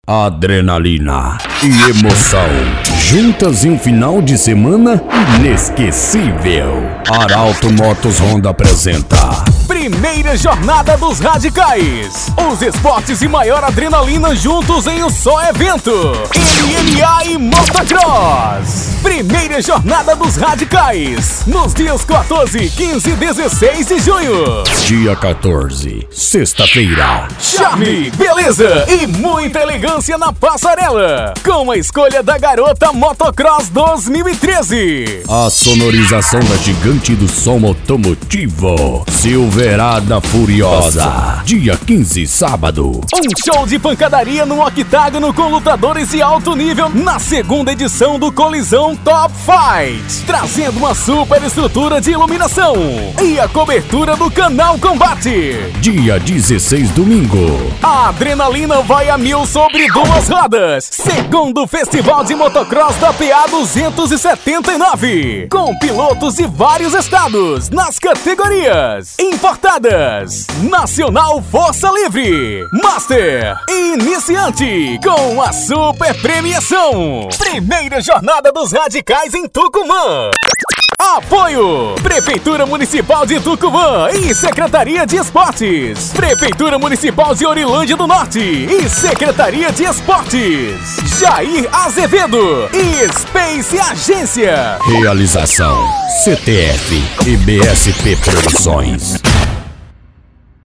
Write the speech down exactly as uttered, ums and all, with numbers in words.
Adrenalina e emoção, juntas em um final de semana inesquecível. Arauto Motos Honda apresenta Primeira Jornada dos Radicais. Os esportes e maior adrenalina juntos em um só evento. M M A e Motocross. Primeira Jornada dos Radicais, nos dias quatorze, quinze e dezesseis de junho. Dia quatorze, sexta-feira. Charme, beleza e muita elegância na passarela, com a escolha da garota Motocross dois mil e treze. A sonorização da gigante do som automotivo, Silverada Furiosa. Dia quinze, sábado. Um show de pancadaria no octágono com lutadores de alto nível na segunda edição do Colisão Top Fight, trazendo uma super estrutura de iluminação e a cobertura do canal Combate. Dia dezesseis, domingo. A adrenalina vai a mil sobre duas rodas, segundo Festival de Motocross da P A duzentos e setenta e nove, com pilotos de vários estados nas categorias Importadas, Nacional Força Livre, Master e Iniciante, com a super premiação. Primeira Jornada dos Radicais em Tucumã. Apoio: Prefeitura Municipal de Tucumã e Secretaria de Esportes, Prefeitura Municipal de Orilândia do Norte e Secretaria de Esportes, Jair Azevedo e Space Agência. Realização: C T F e B S P Produções.